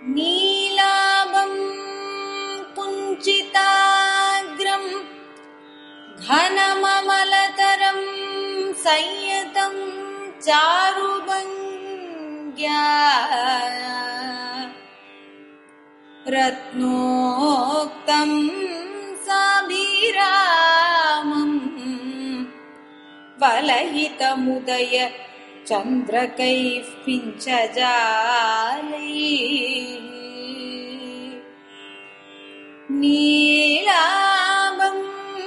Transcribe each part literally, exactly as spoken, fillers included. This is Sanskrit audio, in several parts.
नीलाभं कुञ्चिताग्रं घनममलतरं संयतं चारुभङ्ग्या रत्नोक्तं साभिरामं वलयितमुदय चन्द्रकैः पिञ्चजालैः नीलाभं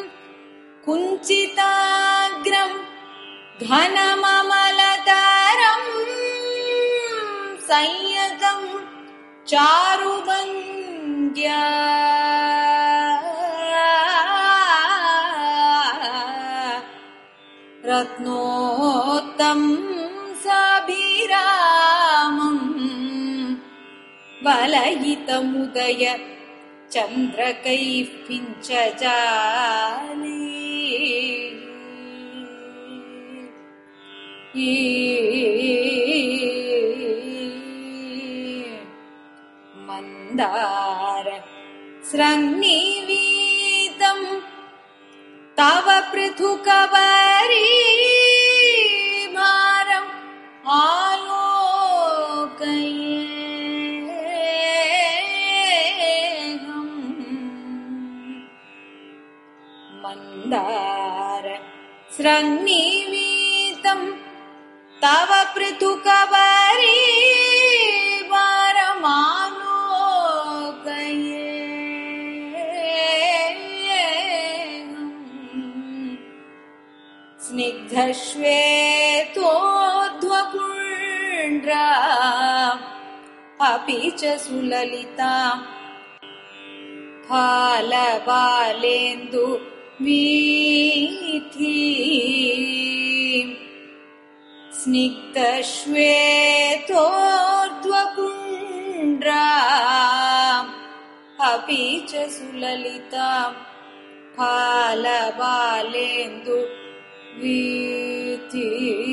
कुञ्चिताग्रं घनममलतरं संयतं चारुभङ्ग्या रत्नोत्तं साभिरामं वलयितमुदय चन्द्रकैः पिञ्चजालैः मन्दार स्रग्निवीतं तव पृथुकबरीभारम् आलोकयेऽहम् मन्दार स्रग्निवीतं तव पृथुकबरीभारम् स्निग्धश्वेतोध्वपुण्ड्रा अपि च सुललिता फालबालेन्दु वीथी स्निग्धश्वेतोध्वपुण्ड्रा अपि च सुललिता फालबालेन्दु वीथी